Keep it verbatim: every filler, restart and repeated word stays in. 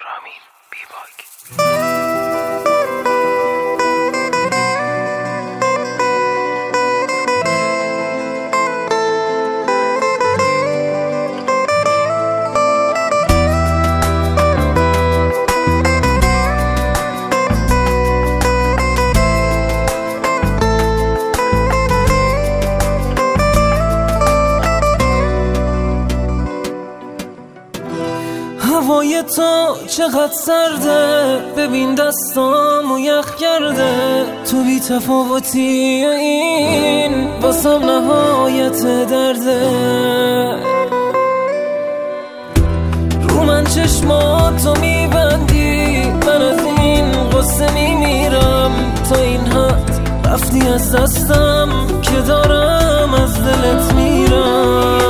رامین بی باگ. هوای تو چقدر سرده، ببین دستامو یخ کرده. تو بی تفاوتی این واسم نهایت درده. رو من چشماتو میبندی، من از این قصه میمیرم. تا این حد رفتی از دستم که دارم از دلت میرم.